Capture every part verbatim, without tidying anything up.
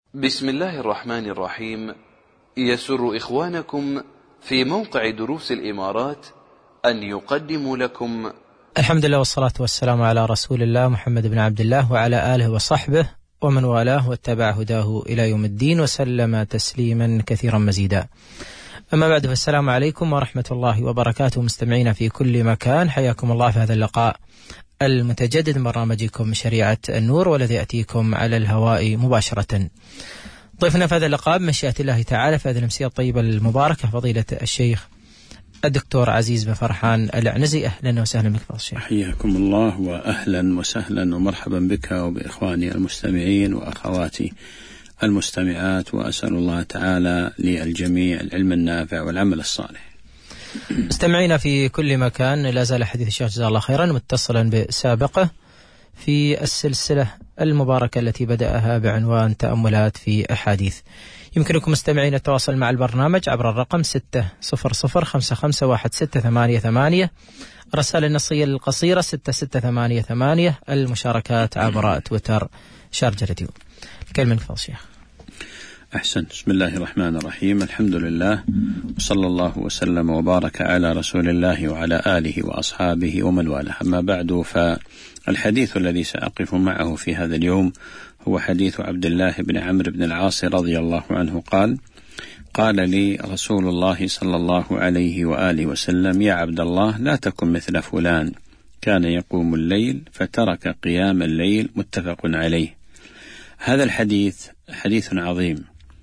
بسم الله الرحمن الرحيم. يسر إخوانكم في موقع دروس الإمارات أن يقدموا لكم الحمد لله والصلاة والسلام على رسول الله محمد بن عبد الله وعلى آله وصحبه ومن والاه واتبع هداه إلى يوم الدين وسلم تسليما كثيرا مزيدا. أما بعد، فالسلام عليكم ورحمة الله وبركاته مستمعين في كل مكان، حياكم الله في هذا اللقاء المتجدد من برنامجكم شريعة النور، والذي يأتيكم على الهواء مباشرة. ضيفنا في هذا اللقاء بمشيئة الله تعالى في هذه الأمسية الطيبة المباركة فضيلة الشيخ الدكتور عزيز بن فرحان العنزي. أهلا وسهلا بك فضيلة الشيخ. حياكم الله وأهلا وسهلا ومرحبا بك وبإخواني المستمعين وأخواتي المستمعات، وأسأل الله تعالى للجميع العلم النافع والعمل الصالح. مستمعينا في كل مكان، لا زال حديث الشيخ جزاه الله خيرا متصلا بسابقه في السلسلة المباركة التي بدأها بعنوان تأملات في أحاديث. يمكنكم مستمعين التواصل مع البرنامج عبر الرقم ستة صفر صفر خمسة خمسة واحد ستة ثمانية ثمانية، الرسائل النصية القصيرة ستة ستة ثمانية ثمانية، المشاركات عبر تويتر شارجة راديو. الكلمة لك فضل الشيخ. أحسن. بسم الله الرحمن الرحيم، الحمد لله وصلى الله وسلم وبارك على رسول الله وعلى آله وأصحابه ومن والاه. أما بعد، فالحديث الذي سأقف معه في هذا اليوم هو حديث عبد الله بن عمرو بن العاص رضي الله عنه قال: قال لي رسول الله صلى الله عليه وآله وسلم: يا عبد الله، لا تكن مثل فلان كان يقوم الليل فترك قيام الليل. متفق عليه. هذا الحديث حديث عظيم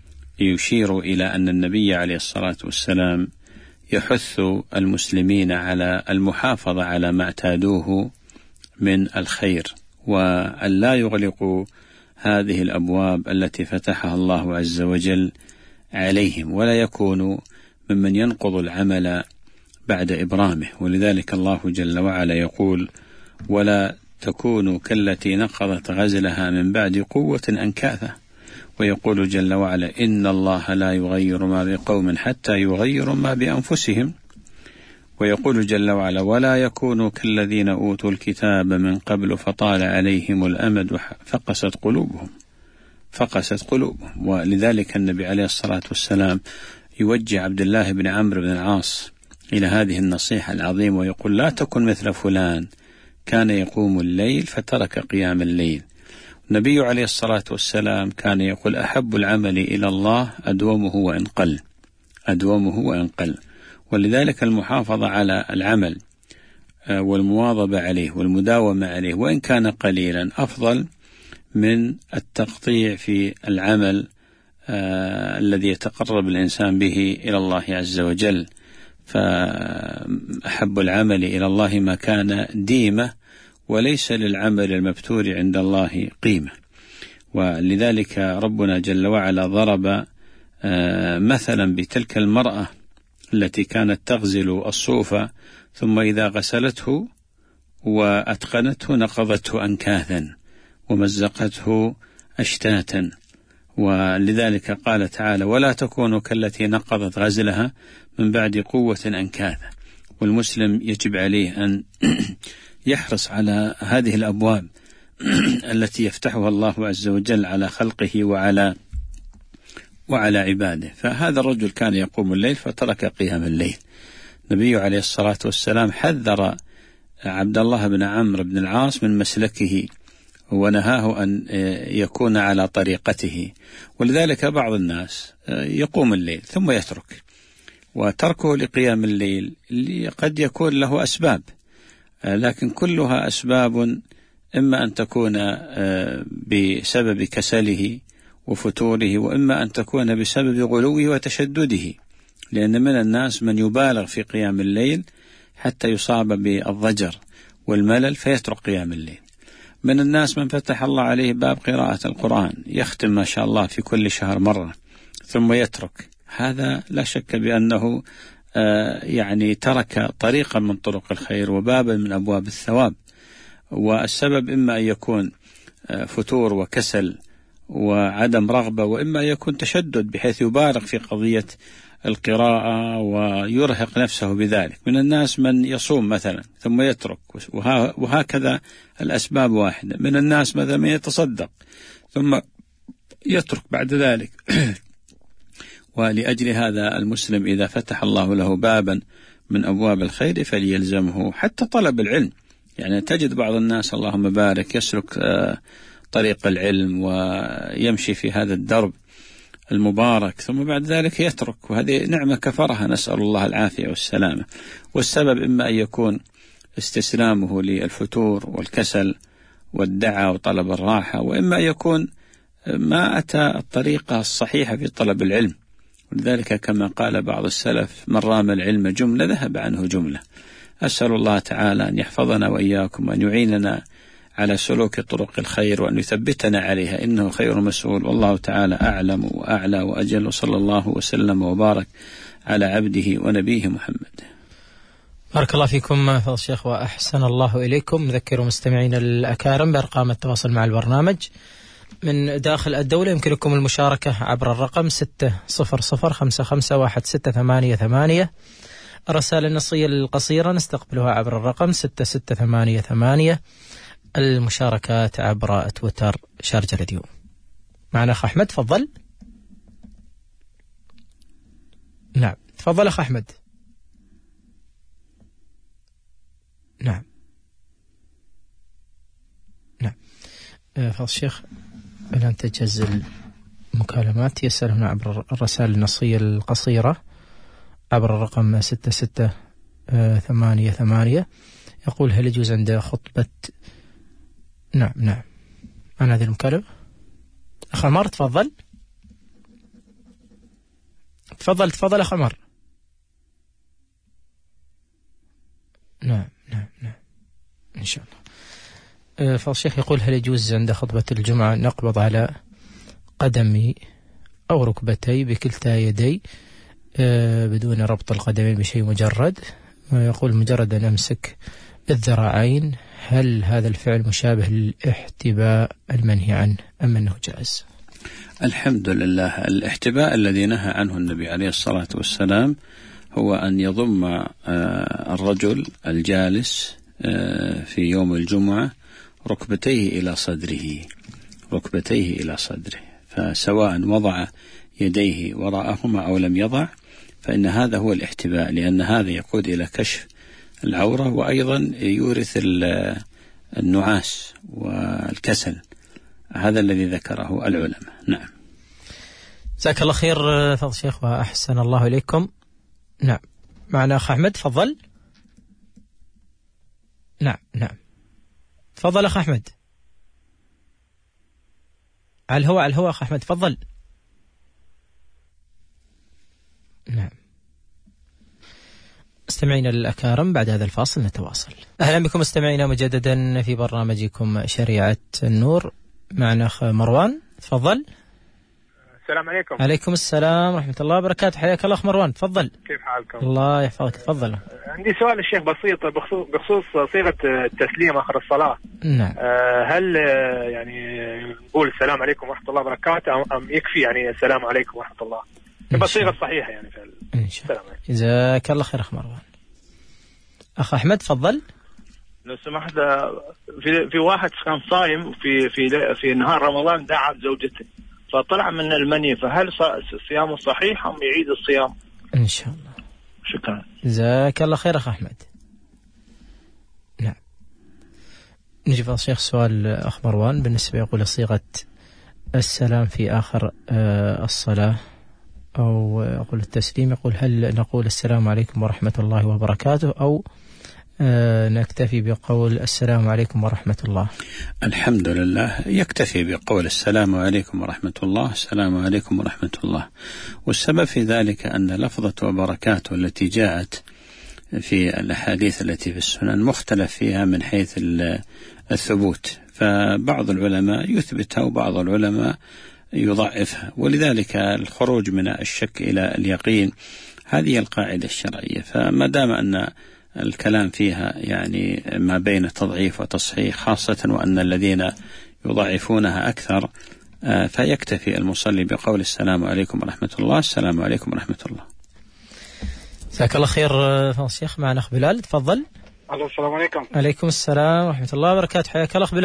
يشير إلى أن النبي عليه الصلاة والسلام يحث المسلمين على المحافظة على ما اعتادوه من الخير، وأن لا يغلقوا هذه الأبواب التي فتحها الله عز وجل عليهم، ولا يكونوا ممن ينقض العمل بعد إبرامه. ولذلك الله جل وعلا يقول: ولا تكونوا كالتي نقضت غزلها من بعد قوة أنكاثا. ويقول جل وعلا: إن الله لا يغير ما بقوم حتى يغيروا ما بأنفسهم. ويقول جل وعلا: ولا يكونوا كالذين أوتوا الكتاب من قبل فطال عليهم الأمد فقست قلوبهم فقست قلوبهم. ولذلك النبي عليه الصلاة والسلام يوجه عبد الله بن عمرو بن العاص إلى هذه النصيحة العظيمة ويقول: لا تكن مثل فلان كان يقوم الليل فترك قيام الليل. النبي عليه الصلاة والسلام كان يقول: أحب العمل إلى الله أدومه وإن قل أدومه وإن قل. ولذلك المحافظة على العمل والمواظبة عليه والمداومة عليه وإن كان قليلا أفضل من التقطيع في العمل آه الذي يتقرب الإنسان به إلى الله عز وجل. فأحب العمل إلى الله ما كان ديمة، وليس للعمل المبتور عند الله قيمة. ولذلك ربنا جل وعلا ضرب آه مثلا بتلك المرأة التي كانت تغزل الصوف ثم إذا غسلته وأتقنته نقضته أنكاثا ومزقته أشتاتا. ولذلك قال تعالى: ولا تكونوا كالتي نقضت غزلها من بعد قوة أنكاثا. والمسلم يجب عليه أن يحرص على هذه الأبواب التي يفتحها الله عز وجل على خلقه وعلى وعلى عباده. فهذا الرجل كان يقوم الليل فترك قيام الليل. النبي عليه الصلاة والسلام حذر عبد الله بن عمرو بن العاص من مسلكه ونهاه أن يكون على طريقته. ولذلك بعض الناس يقوم الليل ثم يترك، وتركه لقيام الليل قد يكون له أسباب، لكن كلها أسباب إما أن تكون بسبب كسله وفتوره، وإما أن تكون بسبب غلوه وتشدده. لأن من الناس من يبالغ في قيام الليل حتى يصاب بالضجر والملل فيترك قيام الليل. من الناس من فتح الله عليه باب قراءة القرآن يختم ما شاء الله في كل شهر مرة ثم يترك. هذا لا شك بأنه آه يعني ترك طريقا من طرق الخير وبابا من أبواب الثواب. والسبب إما أن يكون آه فتور وكسل وعدم رغبة، وإما يكون تشدد بحيث يبالغ في قضية القراءة ويرهق نفسه بذلك. من الناس من يصوم مثلا ثم يترك، وهكذا الأسباب واحدة. من الناس مثلا من يتصدق ثم يترك بعد ذلك. ولأجل هذا المسلم إذا فتح الله له بابا من أبواب الخير فليلزمه، حتى طلب العلم. يعني تجد بعض الناس اللهم بارك يسلك طريق العلم ويمشي في هذا الدرب المبارك، ثم بعد ذلك يترك، وهذه نعمة كفرها، نسأل الله العافية والسلامة. والسبب إما أن يكون استسلامه للفتور والكسل والدعاء وطلب الراحة، وإما أن يكون ما أتى الطريقة الصحيحة في طلب العلم. ولذلك كما قال بعض السلف: من رام العلم جملة ذهب عنه جملة. أسأل الله تعالى أن يحفظنا وإياكم وأن يعيننا على سلوك طرق الخير وأن يثبتنا عليها، إنه خير مسؤول، والله تعالى أعلم وأعلى وأجل، وصلى الله وسلم وبارك على عبده ونبيه محمد. بارك الله فيكم فضل الشيخ وأحسن الله إليكم. نذكر مستمعين الأكارم بأرقام التواصل مع البرنامج من داخل الدولة. يمكنكم المشاركة عبر الرقم ستة صفر صفر خمسة خمسة واحد ستة ثمانية ثمانية. الرسائل النصية القصيرة نستقبلها عبر الرقم ستة ستة ثمانية ثمانية. المشاركات عبر تويتر شارجة راديو. معنا أخ أحمد، تفضل. نعم تفضل أخ أحمد. نعم نعم فضل الشيخ الآن تجهز المكالمات. يسألنا عبر الرسائل النصية القصيرة عبر الرقم ستة ستة ثمانية ثمانية. يقول: هل يجوز عند خطبة؟ نعم نعم عن هذه المكالمة. أخ عمر تفضل تفضل تفضل أخ عمر. نعم نعم نعم إن شاء الله. فالشيخ يقول: هل يجوز عند خطبة الجمعة نقبض على قدمي أو ركبتي بكلتا يدي بدون ربط القدمين بشيء مجرد؟ يقول: مجرد أن أمسك بالذراعين، هل هذا الفعل مشابه للاحتباء المنهي عنه أم أنه جائز؟ الحمد لله. الاحتباء الذي نهى عنه النبي عليه الصلاة والسلام هو أن يضم الرجل الجالس في يوم الجمعة ركبتيه إلى صدره ركبتيه إلى صدره فسواء وضع يديه وراءهما أو لم يضع، فإن هذا هو الاحتباء، لأن هذا يقود إلى كشف العورة، وأيضا يورث النعاس والكسل. هذا الذي ذكره العلماء. نعم. جزاك الله خير فضل الشيخ وأحسن الله إليكم. نعم معنا أخ أحمد، تفضل. نعم نعم تفضل أخ أحمد. على الهواء على الهواء أخ أحمد، تفضل. نعم. مستمعينا الأكارم، بعد هذا الفاصل نتواصل. أهلا بكم مستمعينا مجددا في برنامجكم شريعة النور. معنا أخ مروان، تفضل. السلام عليكم. عليكم السلام ورحمة الله وبركاته. حياك الله أخ مروان، تفضل. كيف حالكم؟ الله يحفظك، تفضل. عندي سؤال الشيخ بسيط بخصوص, بخصوص صيغة التسليم آخر الصلاة. نعم. هل يعني نقول السلام عليكم ورحمة الله وبركاته أم يكفي يعني السلام عليكم ورحمة الله؟ تبقى الصيغة الصحيحة يعني في إن شاء الله. جزاك الله خير أخ مروان. أخ أحمد، تفضل. لو سمحت، في في واحد كان صايم في في في نهار رمضان، دعا زوجته فطلع من المني، فهل صيامه صحيح أم يعيد الصيام؟ إن شاء الله. شكرا. جزاك الله خير أخ أحمد. نعم. نجيب الشيخ سؤال أخ مروان بالنسبة يقول صيغة السلام في آخر الصلاة أو أقول التسليم، يقول هل نقول السلام عليكم ورحمة الله وبركاته أو نكتفي بقول السلام عليكم ورحمة الله؟ الحمد لله، يكتفي بقول السلام عليكم ورحمة الله، السلام عليكم ورحمة الله. والسبب في ذلك أن لفظة وبركاته التي جاءت في الأحاديث التي في السنن مختلف فيها من حيث الثبوت، فبعض العلماء يثبتها وبعض العلماء يضعفها، ولذلك الخروج من الشك إلى اليقين هذه القاعدة الشرعية. فما دام أن الكلام فيها يعني ما بين تضعيف وتصحيح، خاصة وأن الذين يضعفونها أكثر، فيكتفي المصلي بقول السلام عليكم ورحمة الله، السلام عليكم ورحمة الله. جزاك الله خير فضل الشيخ. معنا أخ بلال، تفضل. السلام عليكم. عليكم السلام ورحمة الله وبركاته. حياك الله أخ بلال.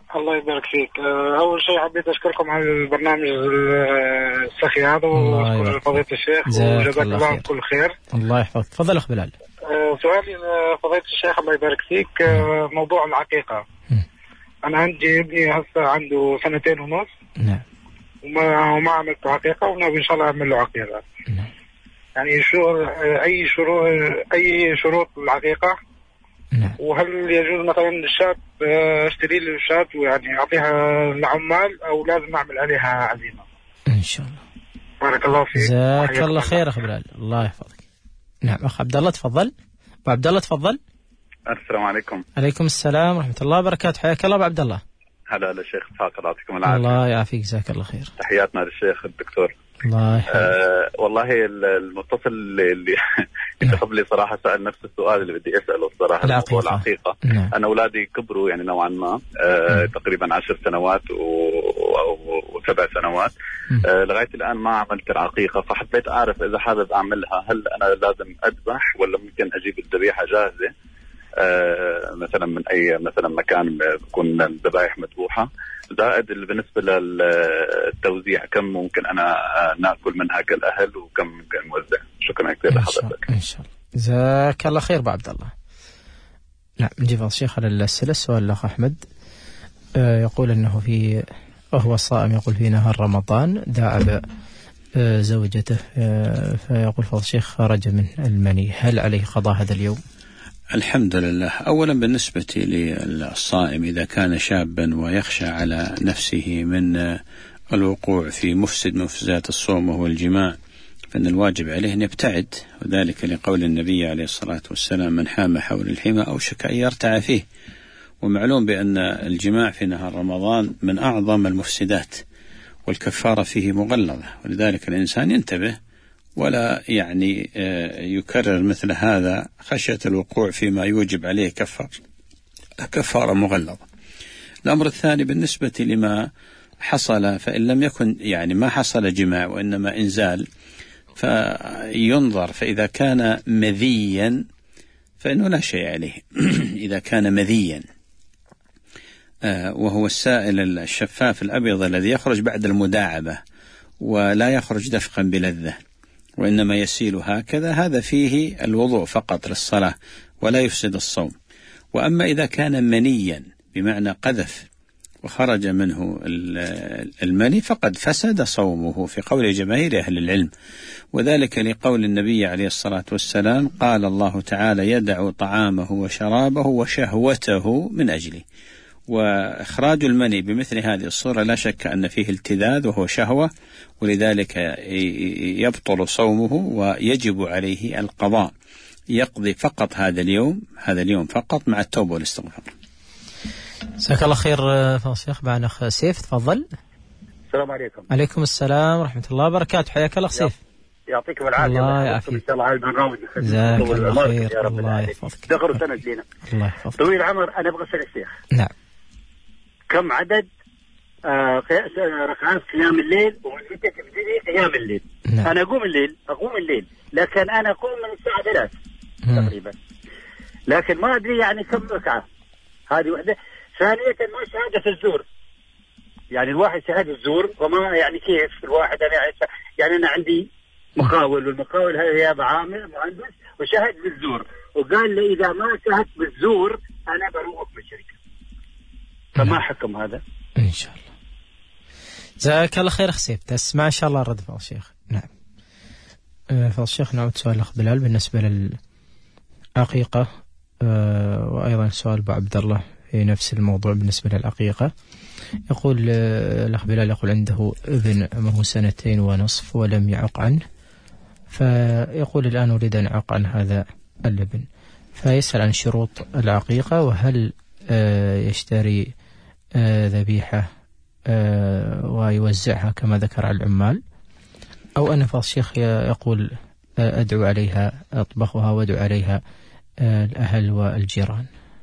الله يبارك فيك. أول شيء حبيت أشكركم على البرنامج السخي هذا وأشكر فضيلة الشيخ وجزاك الله كل خير. الله يحفظك. تفضل أخ بلال. سؤالي فضيلة الشيخ الله يبارك فيك، موضوع العقيقة. أنا عندي ابني هسه عنده سنتين ونص. نعم. وما وما عملت عقيقة ونبي إن شاء الله أعمل له عقيقة. نعم. يعني شو أي شروط أي شروط العقيقة؟ نعم. وهل يجوز مثلا للشاب اشتري له الشاة ويعني اعطيها لعمال او لازم اعمل عليها عزيمه؟ ان شاء الله. بارك الله فيك. جزاك الله خير اخ بلال، الله يحفظك. نعم اخ عبد الله تفضل. ابو عبد الله تفضل. السلام عليكم. عليكم السلام ورحمه الله وبركاته، حياك الله ابو عبد الله. هلا هلا شيخ اسحاق، الله يعطيكم العافيه. الله يعافيك، جزاك الله خير. تحياتنا للشيخ الدكتور. الله يحفظك. آه والله المتصل اللي كتب لي صراحه سأل نفس السؤال اللي بدي اساله الصراحه. العقيقه. العقيقه. نعم. انا اولادي كبروا يعني نوعا ما، آه تقريبا عشر سنوات وسبع سنوات. آه لغايه الان ما عملت العقيقه، فحبيت اعرف اذا حابب اعملها هل انا لازم اذبح ولا ممكن اجيب الذبيحه جاهزه آه مثلا من اي مثلا مكان بكون الذبائح مذبوحه، زائد بالنسبه للتوزيع كم ممكن انا ناكل منها كالاهل وكم ممكن نوزع. شكرا كثير لحضرتك. ان شاء الله. جزاك الله خير ابو عبد الله. نعم نجيب الشيخ على الاسئله. السؤال الاخ احمد آه يقول انه في وهو صائم يقول في نهار رمضان داعب آه زوجته آه فيقول فضل الشيخ خرج من المني، هل عليه قضاء هذا اليوم؟ الحمد لله. أولا بالنسبة للصائم إذا كان شابا ويخشى على نفسه من الوقوع في مفسد مفسدات الصوم وهو الجماع، فإن الواجب عليه أن يبتعد، وذلك لقول النبي عليه الصلاة والسلام من حام حول الحمى أوشك أن يرتع فيه. ومعلوم بأن الجماع في نهار رمضان من أعظم المفسدات والكفارة فيه مغلظة، ولذلك الإنسان ينتبه ولا يعني يكرر مثل هذا خشية الوقوع فيما يوجب عليه كفار كفارة مغلظة. الأمر الثاني بالنسبة لما حصل، فإن لم يكن يعني ما حصل جماع وإنما إنزال فينظر، فإذا كان مذيا فإنه لا شيء عليه. إذا كان مذيا وهو السائل الشفاف الأبيض الذي يخرج بعد المداعبة ولا يخرج دفقا بلذة وإنما يسيل هكذا، هذا فيه الوضوء فقط للصلاة ولا يفسد الصوم. وأما إذا كان منيا بمعنى قذف وخرج منه المني فقد فسد صومه في قول جماهير أهل العلم، وذلك لقول النبي عليه الصلاة والسلام قال الله تعالى يدع طعامه وشرابه وشهوته من أجله. وإخراج المني بمثل هذه الصورة لا شك أن فيه التذاذ وهو شهوة، ولذلك يبطل صومه ويجب عليه القضاء، يقضي فقط هذا اليوم هذا اليوم فقط مع التوبة والاستغفار. جزاك الله خير. فاصل معنا أخ سيف تفضل. السلام عليكم. عليكم السلام ورحمة الله وبركاته، حياك الله سيف. يعطيكم العافية. الله يعافيك. إن شاء الله على البرنامج. جزاك الله خير. الله يحفظك. دخلوا سند لنا. الله يحفظك. طويل العمر. أنا أبغى أسأل الشيخ. نعم. كم عدد آه ركعات قيام الليل ومتى تبتدي قيام الليل؟ نعم. أنا أقوم الليل أقوم الليل لكن أنا أقوم من الساعة ثلاث تقريبا، لكن ما أدري يعني كم ركعة. هذه واحدة. ثانية ما شهادة الزور، يعني الواحد شهادة الزور وما يعني كيف الواحد أنا يعني, يعني أنا عندي مقاول، والمقاول هذا يا عامل مهندس وشهد بالزور، وقال لي إذا ما شهدت بالزور أنا بروح من الشركة. فما حكم هذا؟ إن شاء الله. جزاك الله خير أخ سيف، تسمع إن شاء الله الرد فضل الشيخ. نعم. فضل الشيخ نعود سؤال الأخ بلال بالنسبة للعقيقة، أه وأيضا سؤال أبو عبد الله في نفس الموضوع بالنسبة للعقيقة. يقول الأخ بلال يقول عنده ابن عمره سنتين ونصف ولم يعق عنه، فيقول الآن أريد أن أعق عن هذا الابن، فيسأل عن شروط العقيقة وهل أه يشتري أه ذبيحة أه ويوزعها كما ذكر على العمال، أو أن فضل الشيخ يقول أه أدعو عليها أطبخها وأدعو عليها أه الأهل والجيران.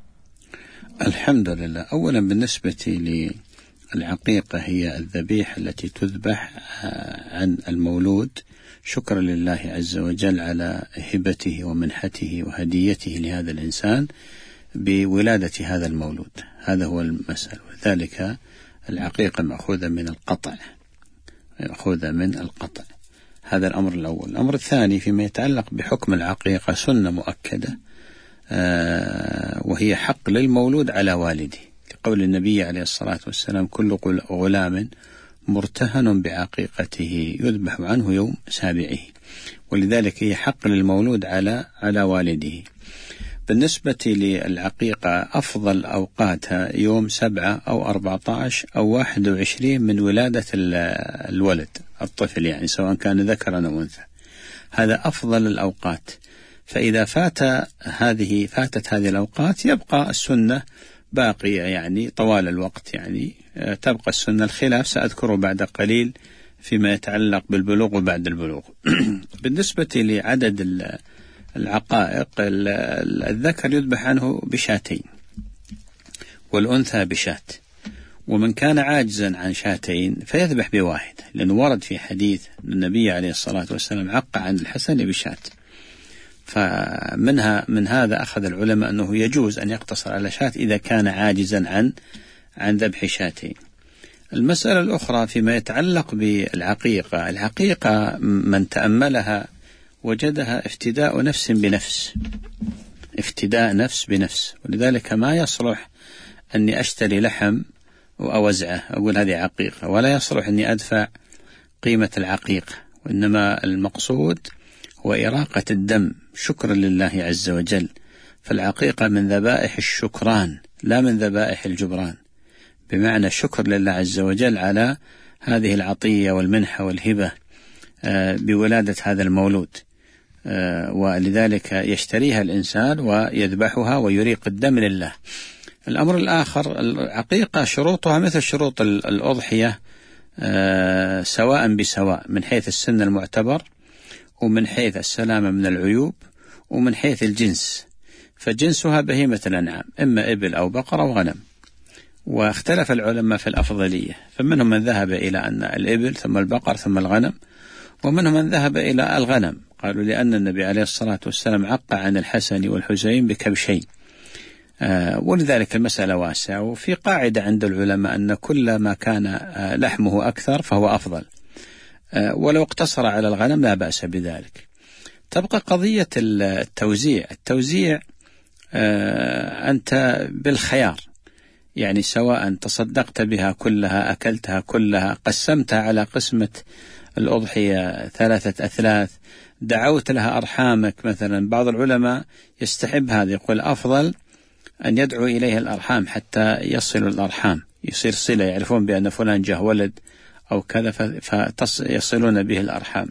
الحمد لله. أولا بالنسبة للعقيقة هي الذبيحة التي تذبح عن المولود شكرا لله عز وجل على هبته ومنحته وهديته لهذا الإنسان، بولادة هذا المولود. هذا هو المسألة. وذلك العقيقة مأخوذة من القطع، مأخوذة من القطع. هذا الأمر الأول. الأمر الثاني فيما يتعلق بحكم العقيقة، سنة مؤكدة آه وهي حق للمولود على والده، لقول النبي عليه الصلاة والسلام: كل غلام مرتهن بعقيقته يذبح عنه يوم سابعه. ولذلك هي حق للمولود على على والده. بالنسبة للعقيقة أفضل أوقاتها يوم سبعة أو أربعة عشر أو واحد وعشرين من ولادة الولد الطفل، يعني سواء كان ذكرا أو أنثى. هذا أفضل الأوقات. فإذا فات هذه فاتت هذه الأوقات يبقى السنة باقية، يعني طوال الوقت، يعني تبقى السنة. الخلاف سأذكره بعد قليل فيما يتعلق بالبلوغ وبعد البلوغ. بالنسبة لعدد العقائق، الذكر يذبح عنه بشاتين والأنثى بشات، ومن كان عاجزا عن شاتين فيذبح بواحد، لأنه ورد في حديث النبي عليه الصلاة والسلام: عق عن الحسن بشات. فمنها من هذا أخذ العلماء أنه يجوز أن يقتصر على شات إذا كان عاجزا عن عن ذبح شاتين. المسألة الأخرى فيما يتعلق بالعقيقة، العقيقة من تأملها وجدها افتداء نفس بنفس، افتداء نفس بنفس. ولذلك ما يصلح أني أشتري لحم وأوزعه أقول هذه عقيقة، ولا يصلح أني أدفع قيمة العقيقة، وإنما المقصود هو إراقة الدم شكرا لله عز وجل. فالعقيقة من ذبائح الشكران لا من ذبائح الجبران، بمعنى شكر لله عز وجل على هذه العطية والمنحة والهبة بولادة هذا المولود، ولذلك يشتريها الإنسان ويذبحها ويريق الدم لله. الأمر الآخر، العقيقة شروطها مثل شروط الأضحية سواء بسواء، من حيث السن المعتبر، ومن حيث السلامة من العيوب، ومن حيث الجنس. فجنسها بهيمة الأنعام، إما إبل أو بقرة أو غنم. واختلف العلماء في الأفضلية، فمنهم من ذهب إلى أن الإبل ثم البقر ثم الغنم، ومنهم من ذهب إلى الغنم، قالوا لأن النبي عليه الصلاة والسلام عق عن الحسن والحسين بكبشين. آه ولذلك المسألة واسعة. وفي قاعدة عند العلماء أن كل ما كان آه لحمه أكثر فهو أفضل، آه ولو اقتصر على الغنم لا بأس بذلك. تبقى قضية التوزيع. التوزيع آه أنت بالخيار، يعني سواء تصدقت بها كلها، أكلتها كلها، قسمتها على قسمة الأضحية ثلاثة أثلاث، دعوت لها أرحامك مثلا. بعض العلماء يستحب هذا، يقول أفضل أن يدعو إليها الأرحام حتى يصل الأرحام، يصير صلة، يعرفون بأن فلان جه ولد أو كذا فيصلون به الأرحام.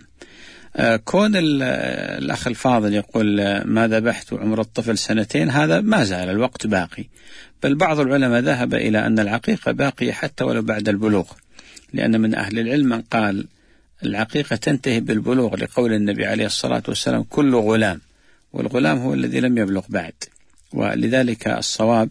كون الأخ الفاضل يقول ما ذبحت عمر الطفل سنتين، هذا ما زال الوقت باقي. بل بعض العلماء ذهب إلى أن العقيقة باقية حتى ولو بعد البلوغ، لأن من أهل العلم من قال العقيقة تنتهي بالبلوغ، لقول النبي عليه الصلاة والسلام كل غلام، والغلام هو الذي لم يبلغ بعد. ولذلك الصواب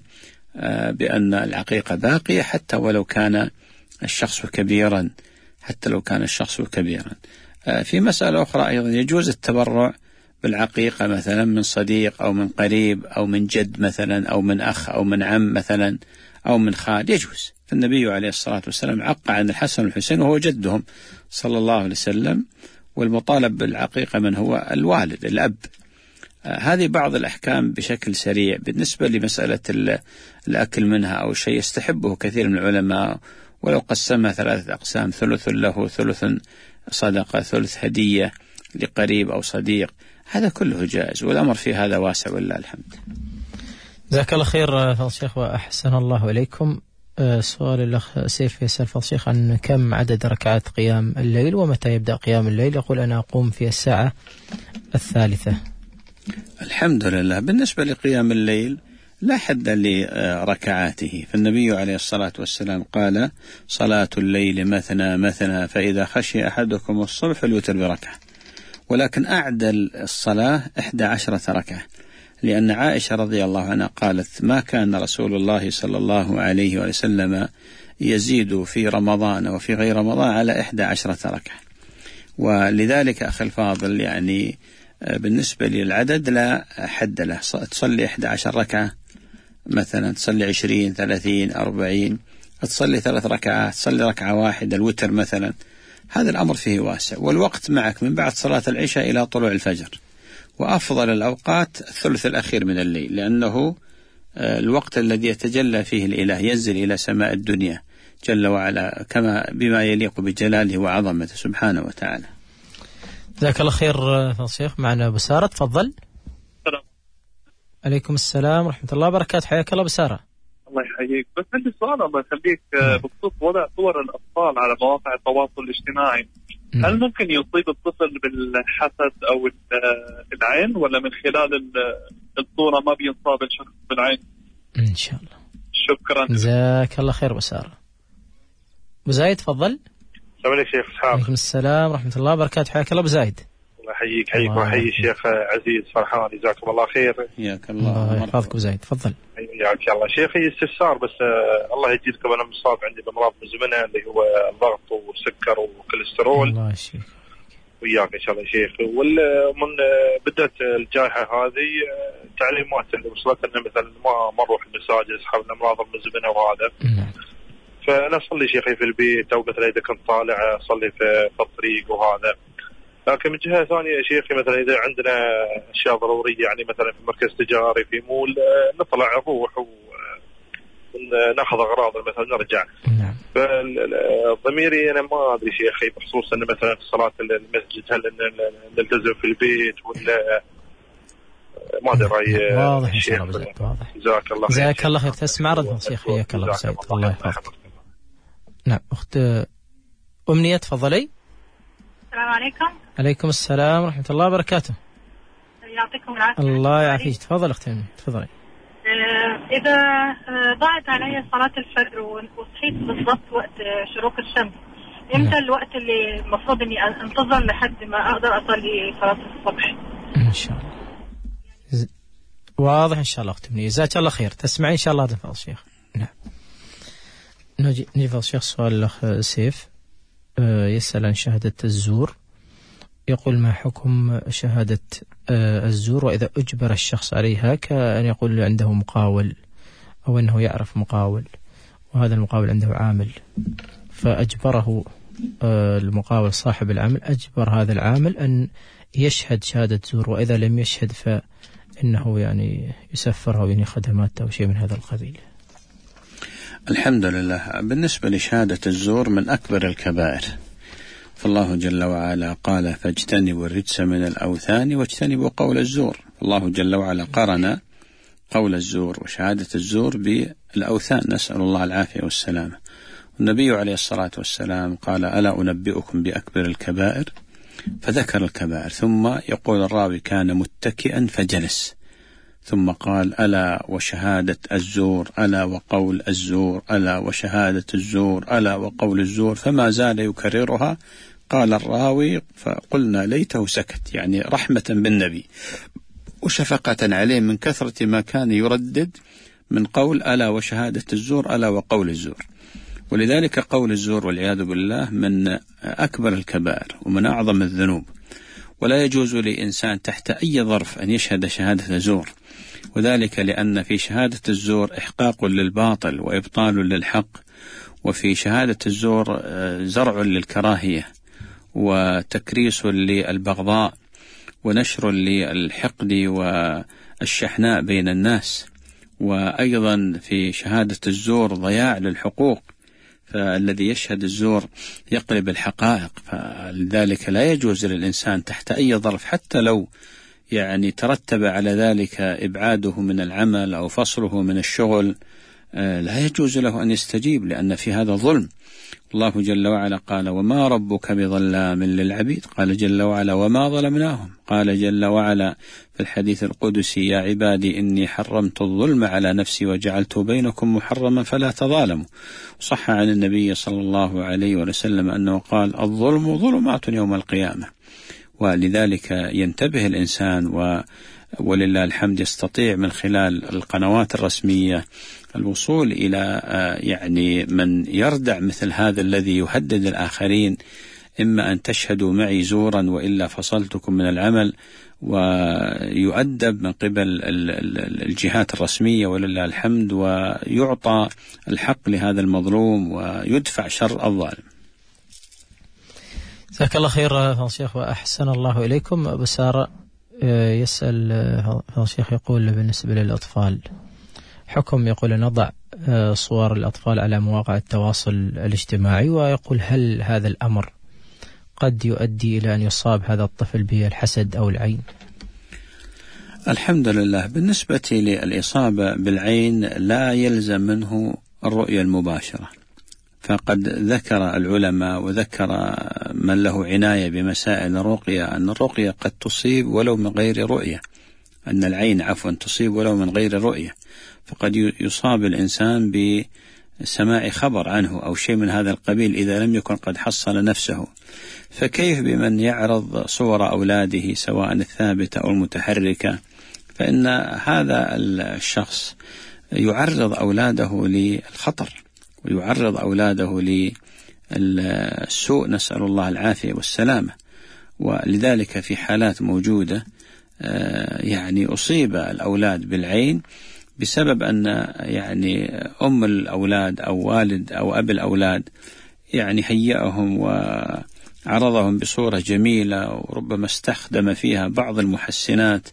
بأن العقيقة باقية حتى ولو كان الشخص كبيرا، حتى لو كان الشخص كبيرا. في مسألة أخرى أيضا، يجوز التبرع بالعقيقة مثلا من صديق أو من قريب أو من جد مثلا أو من أخ أو من عم مثلا أو من خال، يجوز. فالنبي عليه الصلاة والسلام عق عن الحسن والحسين وهو جدهم صلى الله عليه وسلم، والمطالب بالعقيقة من هو الوالد الأب. آه هذه بعض الأحكام بشكل سريع. بالنسبة لمسألة الأكل منها أو شيء يستحبه كثير من العلماء، ولو قسمها ثلاثة أقسام، ثلث له، ثلث صدقة، ثلث هدية لقريب أو صديق، هذا كله جائز، والأمر في هذا واسع والله الحمد. جزاك الله خير فضل الشيخ وأحسن الله إليكم. سؤال الأخ سيف يسأل فضل الشيخ عن كم عدد ركعات قيام الليل ومتى يبدأ قيام الليل. يقول أنا أقوم في الساعة الثالثة. الحمد لله. بالنسبة لقيام الليل لا حد لركعاته، فالنبي عليه الصلاة والسلام قال صلاة الليل مثنى مثنى فإذا خشي أحدكم الصبح فليوتر بركعة. ولكن أعدل الصلاة إحدى عشرة ركعة، لأن عائشة رضي الله عنها قالت ما كان رسول الله صلى الله عليه وسلم يزيد في رمضان وفي غير رمضان على إحدى عشرة ركعة. ولذلك أخي الفاضل يعني بالنسبة للعدد لا حد له، تصلي إحدى عشر ركعة مثلا تصلي عشرين ثلاثين أربعين، تصلي ثلاث ركعات، تصلي ركعة واحدة، الوتر مثلا، هذا الأمر فيه واسع. والوقت معك من بعد صلاة العشاء إلى طلوع الفجر، وأفضل الأوقات الثلث الأخير من الليل، لأنه الوقت الذي يتجلى فيه الإله، ينزل إلى سماء الدنيا جل وعلا كما بما يليق بجلاله وعظمته سبحانه وتعالى. جزاك الله خير فضل الشيخ. معنا بسارة، تفضل. السلام عليكم. السلام ورحمة الله وبركاته، حياك الله بسارة. الله يحييك. بس عندي سؤال الله يخليك بخصوص وضع صور الأطفال على مواقع التواصل الاجتماعي. م. هل ممكن يصيب الطفل بالحسد أو العين، ولا من خلال الصورة ما بينصاب الشخص بالعين؟ إن شاء الله. شكرا. جزاك الله خير بسارة. بزايد تفضل. السلام عليكم شيخ إسحاق. عليكم السلام ورحمة الله وبركاته، حياك الله بزايد. الله يحييك. حييك وحيي الشيخ عزيز فرحان، جزاكم الله خير. حياك الله. الله يحفظك بزايد، تفضل. حياك الله شيخي. استفسار بس، الله يجزيكم، انا مصاب عندي بامراض مزمنه اللي هو الضغط والسكر والكوليسترول. الله يشفيك. وياك ان شاء الله شيخ. ومن بدات الجائحه هذه تعليمات اللي وصلتنا مثلا ما ما نروح المساجد اصحاب الامراض المزمنه وهذا. نعم. فانا اصلي شيخي في البيت، او مثلا اذا كنت طالع اصلي في الطريق وهذا. لكن من جهه ثانيه يا شيخي، مثلا اذا عندنا اشياء ضروريه، يعني مثلا في مركز تجاري في مول، نطلع نروح وناخذ اغراض مثلا نرجع. نعم. فضميري انا ما ادري شيخي بخصوص ان مثلا في صلاه المسجد هل نلتزم في البيت ولا ما ادري. واضح ان شاء الله. واضح. جزاك الله خير. جزاك الله خير. تسمع رد شيخ، حياك الله سعيد. الله يحفظك. نعم اخت امنيه تفضلي. السلام عليكم. عليكم السلام ورحمة الله وبركاته. يعطيكم العافية. الله يعافيك. تفضل أختي أمنية، تفضلي. إذا ضاعت علي صلاة الفجر وصحيت بالضبط وقت شروق الشمس، إمتى نعم. الوقت اللي المفروض إني أنتظر لحد ما أقدر أصلي صلاة الصبح؟ إن شاء الله. ز... واضح إن شاء الله أختي أمنية، جزاك الله خير. تسمعين إن شاء الله هذا الشيخ. نعم. نجي نجي الشيخ سؤال الأخ سيف يسأل عن شهادة الزور، يقول ما حكم شهادة الزور وإذا أجبر الشخص عليها، كأن يقول عنده مقاول أو أنه يعرف مقاول وهذا المقاول عنده عامل فأجبره المقاول صاحب العمل، أجبر هذا العامل أن يشهد شهادة زور، وإذا لم يشهد فإنه يعني يسفرها وينهي خدماته أو شيء من هذا القبيل. الحمد لله. بالنسبة لشهادة الزور من أكبر الكبائر، فالله جل وعلا قال فاجتنبوا الرجس من الأوثان واجتنبوا قول الزور. الله جل وعلا قرن قول الزور وشهادة الزور بالأوثان، نسأل الله العافية والسلامة. والنبي عليه الصلاة والسلام قال ألا أنبئكم بأكبر الكبائر، فذكر الكبائر، ثم يقول الراوي كان متكئا فجلس، ثم قال ألا وشهادة الزور، ألا وقول الزور، ألا وشهادة الزور، ألا وقول الزور، فما زال يكررها. قال الراوي فقلنا ليته سكت، يعني رحمة بالنبي وشفقة عليه من كثرة ما كان يردد من قول ألا وشهادة الزور، ألا وقول الزور. ولذلك قول الزور والعياذ بالله من أكبر الكبائر ومن أعظم الذنوب، ولا يجوز لإنسان تحت أي ظرف أن يشهد شهادة زور، وذلك لأن في شهادة الزور إحقاق للباطل وإبطال للحق، وفي شهادة الزور زرع للكراهية وتكريس للبغضاء ونشر للحقد والشحناء بين الناس، وأيضا في شهادة الزور ضياع للحقوق، فالذي يشهد الزور يقلب الحقائق، فلذلك لا يجوز للإنسان تحت أي ظرف حتى لو يعني ترتب على ذلك إبعاده من العمل أو فصله من الشغل، لا يجوز له أن يستجيب، لأن في هذا ظلم. الله جل وعلا قال وما ربك بظلام للعبيد، قال جل وعلا وما ظلمناهم، قال جل وعلا في الحديث القدسي يا عبادي إني حرمت الظلم على نفسي وجعلته بينكم محرما فلا تظالموا. صح عن النبي صلى الله عليه وسلم أنه قال الظلم ظلمات يوم القيامة. ولذلك ينتبه الإنسان و ولله الحمد يستطيع من خلال القنوات الرسمية الوصول إلى يعني من يردع مثل هذا الذي يهدد الآخرين إما أن تشهدوا معي زورا وإلا فصلتكم من العمل، ويؤدب من قبل الجهات الرسمية ولله الحمد، ويعطى الحق لهذا المظلوم ويدفع شر الظالم. جزاك الله خير شيخ وأحسن الله إليكم. أبو سارة يسأل الشيخ، يقول بالنسبة للأطفال حكم، يقول نضع صور الأطفال على مواقع التواصل الاجتماعي، ويقول هل هذا الأمر قد يؤدي إلى أن يصاب هذا الطفل بالحسد أو العين؟ الحمد لله، بالنسبة للإصابة بالعين لا يلزم منه الرؤية المباشرة، فقد ذكر العلماء وذكر من له عناية بمسائل الرقية أن الرقية قد تصيب ولو من غير رؤية، أن العين عفوا تصيب ولو من غير رؤية، فقد يصاب الإنسان بسماع خبر عنه أو شيء من هذا القبيل إذا لم يكن قد حصل نفسه. فكيف بمن يعرض صور أولاده سواء الثابتة أو المتحركة؟ فإن هذا الشخص يعرض أولاده للخطر ويعرض أولاده للسوء، نسأل الله العافية والسلامة. ولذلك في حالات موجودة يعني أصيب الأولاد بالعين بسبب أن يعني أم الأولاد أو والد أو أب الأولاد يعني هيئهم وعرضهم بصورة جميلة، وربما استخدم فيها بعض المحسنات،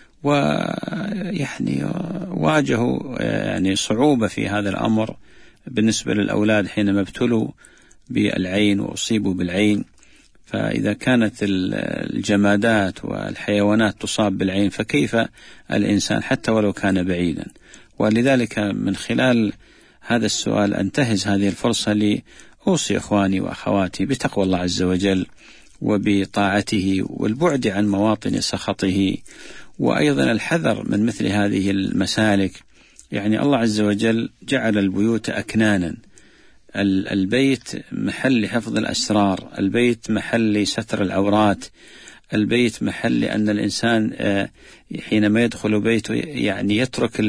ويعني واجهوا يعني صعوبة في هذا الأمر بالنسبة للأولاد حينما ابتلوا بالعين وأصيبوا بالعين. فإذا كانت الجمادات والحيوانات تصاب بالعين فكيف الإنسان حتى ولو كان بعيدا؟ ولذلك من خلال هذا السؤال أنتهز هذه الفرصة لأوصي إخواني وأخواتي بتقوى الله عز وجل وبطاعته والبعد عن مواطن سخطه، وأيضا الحذر من مثل هذه المسالك. يعني الله عز وجل جعل البيوت أكنانا، البيت محل حفظ الأسرار، البيت محل ستر العورات، البيت محل أن الإنسان حينما يدخل بيته يعني يترك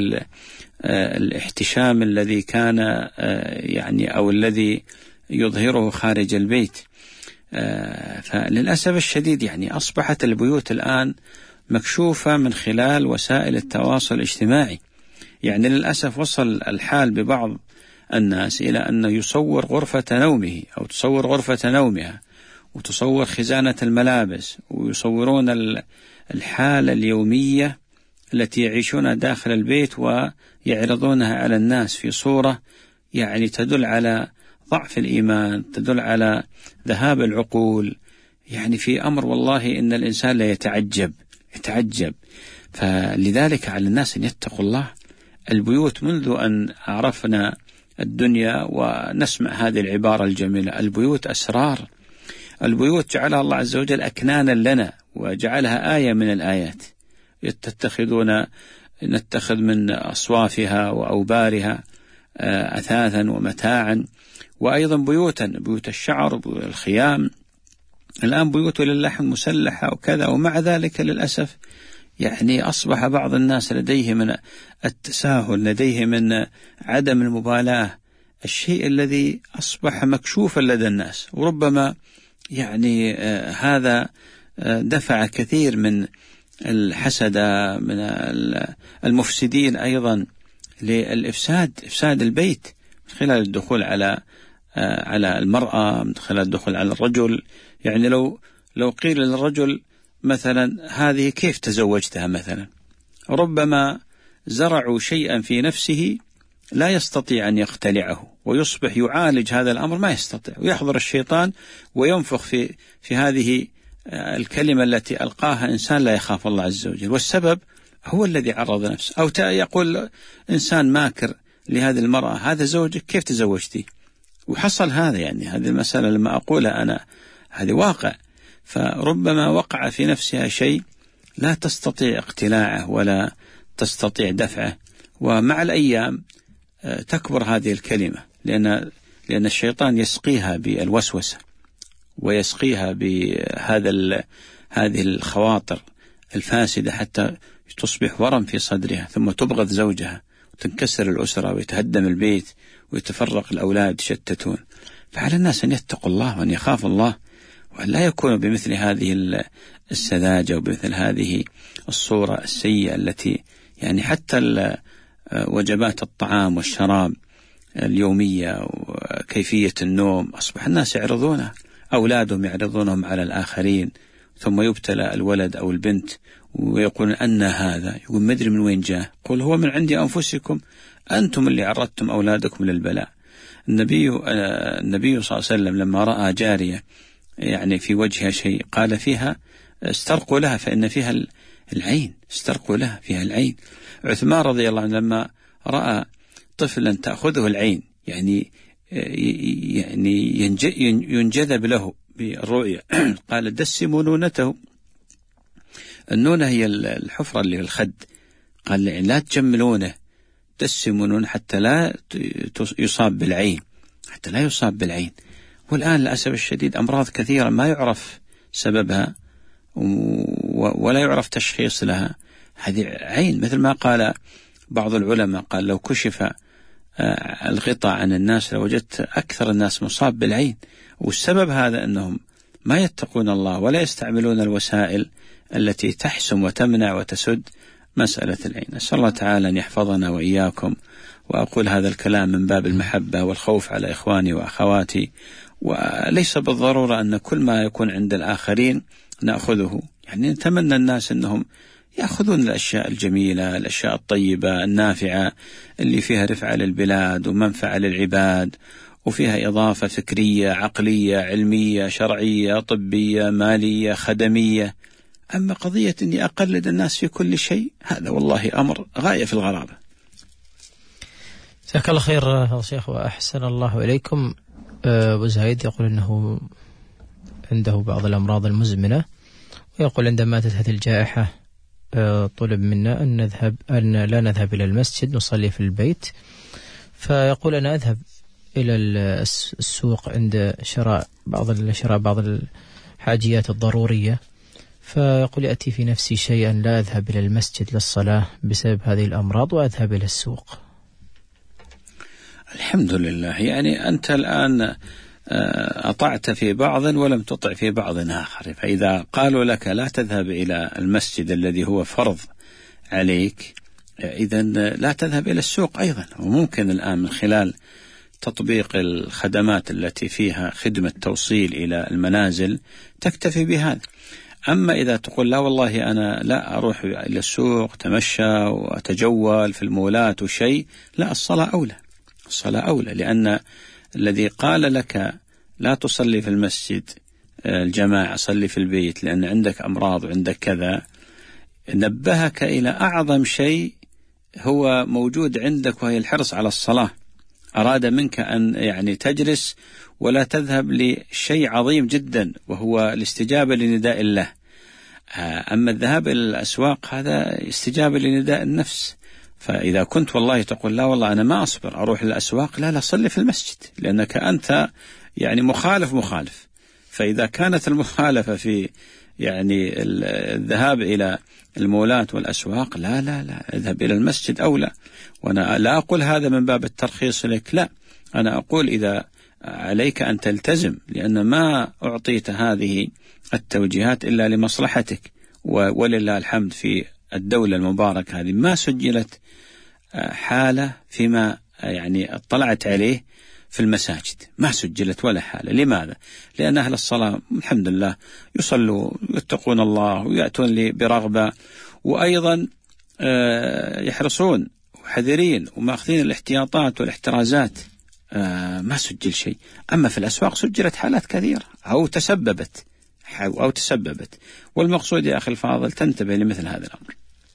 الاحتشام الذي كان يعني أو الذي يظهره خارج البيت. فللأسف الشديد يعني أصبحت البيوت الآن مكشوفة من خلال وسائل التواصل الاجتماعي. يعني للأسف وصل الحال ببعض الناس إلى أن يصور غرفة نومه أو تصور غرفة نومها وتصور خزانة الملابس، ويصورون الحالة اليومية التي يعيشونها داخل البيت ويعرضونها على الناس في صورة يعني تدل على ضعف الإيمان، تدل على ذهاب العقول. يعني في أمر والله إن الإنسان لا يتعجب يتعجب. فلذلك على الناس أن يتقوا الله. البيوت منذ أن عرفنا الدنيا ونسمع هذه العبارة الجميلة، البيوت أسرار. البيوت جعلها الله عز وجل أكنانا لنا وجعلها آية من الآيات، يتخذون نتخذ من أصوافها وأوبارها أثاثا ومتاعا، وأيضا بيوتا، بيوت الشعر، بيوت الخيام، الآن بيوت للحم مسلحة وكذا. ومع ذلك للأسف يعني أصبح بعض الناس لديه من التساهل، لديه من عدم المبالاة، الشيء الذي أصبح مكشوفا لدى الناس. وربما يعني آه هذا آه دفع كثير من الحسدة من المفسدين أيضا للإفساد، إفساد البيت من خلال الدخول على آه على المرأة، من خلال الدخول على الرجل. يعني لو لو قيل للرجل مثلا هذه كيف تزوجتها مثلا، ربما زرعوا شيئا في نفسه لا يستطيع أن يقتلعه، ويصبح يعالج هذا الأمر ما يستطيع، ويحضر الشيطان وينفخ في في هذه الكلمة التي ألقاها إنسان لا يخاف الله عز وجل، والسبب هو الذي عرض نفسه. أو يقول إنسان ماكر لهذه المرأة هذا زوجك كيف تزوجتي، وحصل هذا. يعني هذه المسألة لما أقولها أنا هذا واقع، فربما وقع في نفسها شيء لا تستطيع اقتلاعه ولا تستطيع دفعه، ومع الأيام تكبر هذه الكلمة، لأن لأن الشيطان يسقيها بالوسوسة ويسقيها بهذا هذه الخواطر الفاسدة حتى تصبح ورم في صدرها، ثم تبغض زوجها وتنكسر الأسرة ويتهدم البيت ويتفرق الأولاد يشتتون. فعلى الناس أن يتقوا الله وأن يخافوا الله وأن لا يكونوا بمثل هذه السذاجة وبمثل هذه الصورة السيئة التي يعني حتى وجبات الطعام والشراب اليومية وكيفية النوم أصبح الناس يعرضونها، أولادهم يعرضونهم على الآخرين، ثم يبتلى الولد أو البنت ويقول أن هذا، يقول مدري من وين جاء، قل هو من عند أنفسكم، أنتم اللي عرضتم أولادكم للبلاء. النبي النبي صلى الله عليه وسلم لما رأى جارية يعني في وجهها شيء قال فيها استرقوا لها فإن فيها العين، استرقوا لها فيها العين. عثمان رضي الله عنه لما رأى طفلا تأخذه العين يعني يعني ينجذب له بالرؤية قال دسموا نونته، النونة هي الحفرة اللي في الخد، قال لا تجملونه، دسموا نون حتى لا يصاب بالعين، حتى لا يصاب بالعين. والآن للأسف الشديد أمراض كثيرة ما يعرف سببها ولا يعرف تشخيص لها، هذه عين. مثل ما قال بعض العلماء قال لو كشف الغطاء عن الناس لوجدت أكثر الناس مصاب بالعين، والسبب هذا أنهم ما يتقون الله ولا يستعملون الوسائل التي تحسم وتمنع وتسد مسألة العين. أسأل الله تعالى أن يحفظنا وإياكم، وأقول هذا الكلام من باب المحبة والخوف على إخواني وأخواتي، وليس بالضرورة أن كل ما يكون عند الآخرين نأخذه، يعني نتمنى الناس أنهم يأخذون الأشياء الجميلة، الأشياء الطيبة النافعة اللي فيها رفعة للبلاد ومنفعة للعباد وفيها إضافة فكرية عقلية علمية شرعية طبية مالية خدمية. أما قضية أني أقلد الناس في كل شيء هذا والله أمر غاية في الغرابة. جزاك الله خير شيخ وأحسن الله إليكم. أبو زايد يقول أنه عنده بعض الأمراض المزمنة، ويقول عندما تنتهي الجائحة طلب منا أن نذهب أن لا نذهب إلى المسجد نصلي في البيت، فيقول أنا أذهب إلى السوق عند شراء بعض شراء بعض الحاجيات الضرورية، فيقول يأتي في نفسي شيئا لا أذهب إلى المسجد للصلاة بسبب هذه الأمراض وأذهب إلى السوق. الحمد لله، يعني أنت الآن أطعت في بعض ولم تطع في بعض آخر، فإذا قالوا لك لا تذهب إلى المسجد الذي هو فرض عليك إذن لا تذهب إلى السوق أيضا. وممكن الآن من خلال تطبيق الخدمات التي فيها خدمة توصيل إلى المنازل تكتفي بهذا. أما إذا تقول لا والله أنا لا أروح إلى السوق تمشى وأتجول في المولات وشيء، لا، الصلاة أولى، الصلاة أولى، لأن الذي قال لك لا تصلي في المسجد الجماعة صلي في البيت لأن عندك أمراض وعندك كذا، نبهك إلى أعظم شيء هو موجود عندك وهي الحرص على الصلاة. أراد منك أن يعني تجلس ولا تذهب لشيء عظيم جدا وهو الاستجابة لنداء الله. أما الذهاب إلى الأسواق هذا استجابة لنداء النفس. فإذا كنت والله تقول لا والله أنا ما أصبر أروح للأسواق، لا لا صلي في المسجد، لأنك أنت يعني مخالف مخالف. فإذا كانت المخالفة في يعني الذهاب إلى المولات والأسواق، لا لا لا اذهب إلى المسجد أولى. وأنا لا أقول هذا من باب الترخيص لك، لا، أنا أقول إذا عليك أن تلتزم، لأن ما أعطيت هذه التوجيهات إلا لمصلحتك. ولله الحمد في الدولة المباركة هذه ما سجلت حالة فيما يعني اطلعت عليه في المساجد، ما سجلت ولا حالة. لماذا؟ لأن أهل الصلاة الحمد لله يصلوا ويتقون الله ويأتون لي برغبة، وأيضا يحرصون وحذرين وماخذين الاحتياطات والاحترازات، ما سجل شيء. أما في الأسواق سجلت حالات كثيرة أو تسببت أو تسببت والمقصود يا أخي الفاضل تنتبه لمثل هذا الأمر.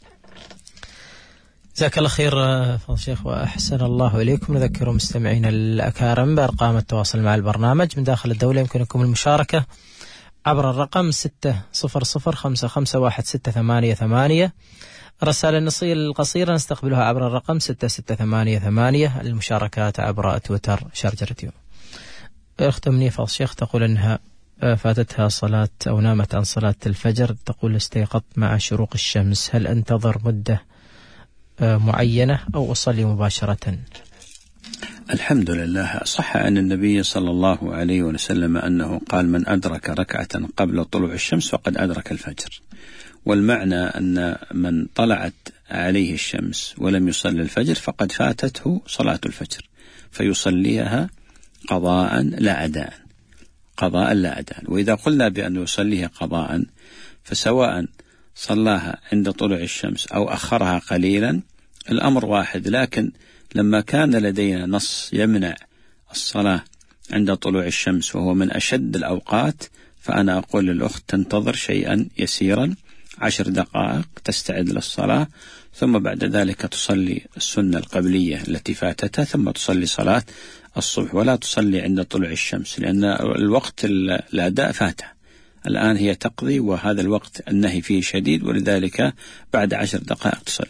جزاك الله خير فضل الشيخ وأحسن الله إليكم. نذكر مستمعين الأكارم بأرقام التواصل مع البرنامج من داخل الدولة. يمكنكم المشاركة عبر الرقم ستة صفر صفر خمسة خمسة واحد ستة ثمانية ثمانية. الرسالة النصية القصيرة نستقبلها عبر الرقم ستة ستة ثمانية ثمانية. المشاركات عبر تويتر شارجة راديو. أخت أمنية فضل الشيخ تقول أنها فاتتها صلاة أو نامت عن صلاة الفجر، تقول استيقظت مع شروق الشمس، هل أنتظر مدة معينة أو أصلي مباشرة؟ الحمد لله. صح عن النبي صلى الله عليه وسلم أنه قال: من أدرك ركعة قبل طلوع الشمس فقد أدرك الفجر. والمعنى أن من طلعت عليه الشمس ولم يصلي الفجر فقد فاتته صلاة الفجر، فيصليها قضاء لا أداء، قضاء لا أداء. وإذا قلنا بأن يصليها قضاء فسواء صلاها عند طلوع الشمس أو أخرها قليلا الأمر واحد، لكن لما كان لدينا نص يمنع الصلاة عند طلوع الشمس وهو من أشد الأوقات، فأنا أقول للأخت تنتظر شيئا يسيرا، عشر دقائق تستعد للصلاة، ثم بعد ذلك تصلي السنة القبلية التي فاتتها، ثم تصلي صلاة الصبح، ولا تصلي عند طلوع الشمس، لأن الوقت الأداء فاته. الآن هي تقضي وهذا الوقت النهي فيه شديد، ولذلك بعد عشر دقائق تصلي.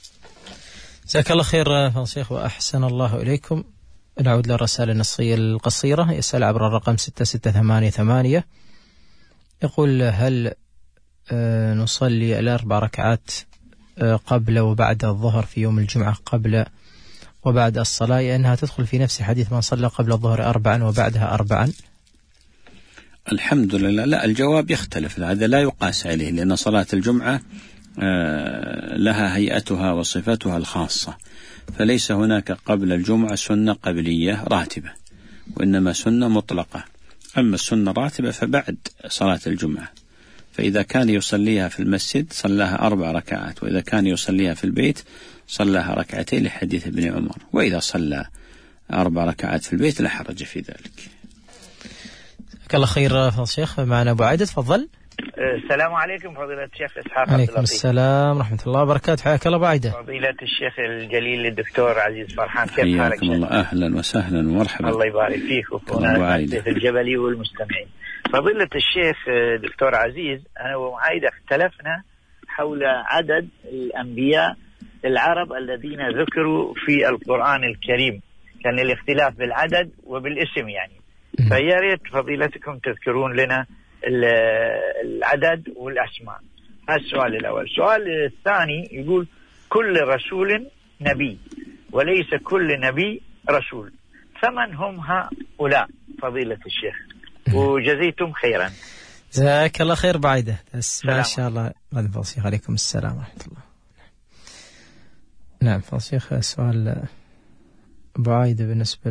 جزاك الله خير فضل الشيخ وأحسن الله إليكم. نعود للرسالة النصية القصيرة. يسأل عبر الرقم ستة ستة ثمانية ثمانية، يقول: هل نصلي الأربع ركعات قبل وبعد الظهر في يوم الجمعة قبل وبعد الصلاة، لأنها تدخل في نفس حديث من صلى قبل الظهر أربعا وبعدها أربعا؟ الحمد لله. لا، الجواب يختلف، هذا لا يقاس عليه، لأن صلاة الجمعة لها هيئتها وصفتها الخاصة، فليس هناك قبل الجمعة سنة قبلية راتبة، وإنما سنة مطلقة. أما السنة راتبة فبعد صلاة الجمعة، فإذا كان يصليها في المسجد صلاها أربع ركعات، وإذا كان يصليها في البيت صلاها ركعتين لحديث ابن عمر، وإذا صلى أربع ركعات في البيت لا حرج في ذلك. جزاك الله خير فضل الشيخ. معنا أبو عايدة، تفضل. السلام عليكم فضيلة الشيخ إسحاق. عليكم السلام ورحمة الله وبركاته. حياك الله أبو عايدة. فضيلة الشيخ الجليل الدكتور عزيز فرحان، كيف حالك؟ الله أهلا وسهلا ومرحبا. الله يبارك فيك وفونا في الجبلي والمستمعين. فضيلة الشيخ دكتور عزيز، أنا ومعايدة اختلفنا حول عدد الأنبياء العرب الذين ذكروا في القرآن الكريم، كان الاختلاف بالعدد وبالاسم يعني، فيا ريت فضيلتكم تذكرون لنا العدد والأسماء. هذا السؤال الأول. السؤال الثاني يقول: كل رسول نبي وليس كل نبي رسول، فمن هم هؤلاء فضيلة الشيخ؟ وجزيتم خيرا. جزاك الله خير بعيدة. ما شاء الله. بعد فضل عليكم السلام ورحمة الله. نعم فضل الشيخ، سؤال أبو عايدة بالنسبة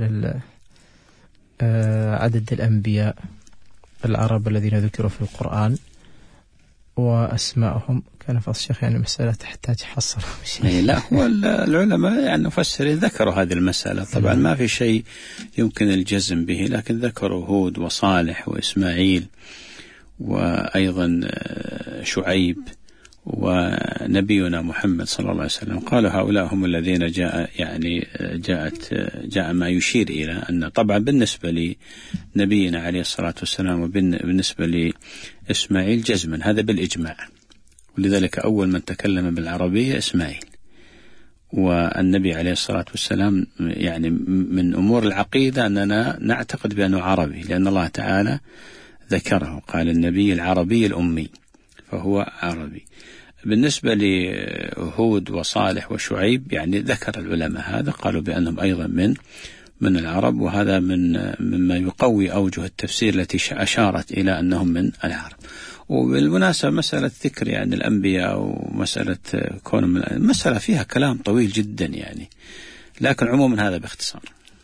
لعدد الأنبياء العرب الذين ذكروا في القرآن وأسمائهم، كان فضل الشيخ يعني مسألة تحتاج حصر. لا، هو العلماء يعني مفسرين ذكروا هذه المسألة، طبعا ما في شيء يمكن الجزم به، لكن ذكروا هود وصالح وإسماعيل وأيضا شعيب ونبينا محمد صلى الله عليه وسلم. قالوا هؤلاء هم الذين جاء يعني جاءت جاء ما يشير إلى أن طبعا بالنسبة لنبينا عليه الصلاة والسلام وبالنسبة لإسماعيل جزما، هذا بالإجماع، ولذلك أول من تكلم بالعربية إسماعيل. والنبي عليه الصلاة والسلام يعني من أمور العقيدة أننا نعتقد بأنه عربي، لأن الله تعالى ذكره، قال النبي العربي الأمي، فهو عربي. بالنسبة لهود وصالح وشعيب يعني ذكر العلماء هذا، قالوا بأنهم أيضا من من العرب، وهذا من مما يقوي أوجه التفسير التي أشارت إلى أنهم من العرب. وبالمناسبة مسألة ذكر يعني الأنبياء ومسألة كون من مسألة فيها كلام طويل جدا يعني، لكن عموما هذا باختصار.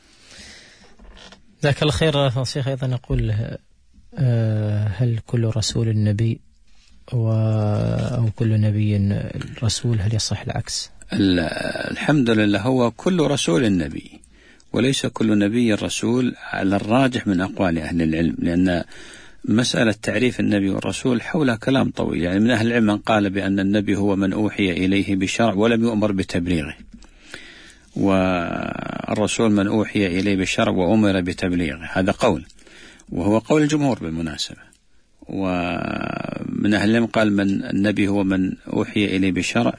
ذاك الخير فالشيخ أيضا يقول: هل كل رسول نبي أو كل نبي رسول؟ هل يصح العكس؟ الحمد لله، هو كل رسول نبي وليس كل نبي رسول، على الراجح من أقوال أهل العلم، لأن مسألة تعريف النبي والرسول حولها كلام طويل. يعني من أهل العلم من قال بأن النبي هو من أوحي إليه بشرع ولم يؤمر بتبليغه، والرسول من أوحي إليه بشرع وأمر بتبليغه، هذا قول، وهو قول الجمهور بالمناسبة. ومن أهل العلم قال من النبي هو من أوحي إليه بشرع،